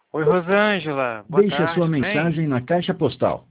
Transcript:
Oi, Rosângela. Boa Deixe a sua tarde, tudo bem? mensagem na caixa postal.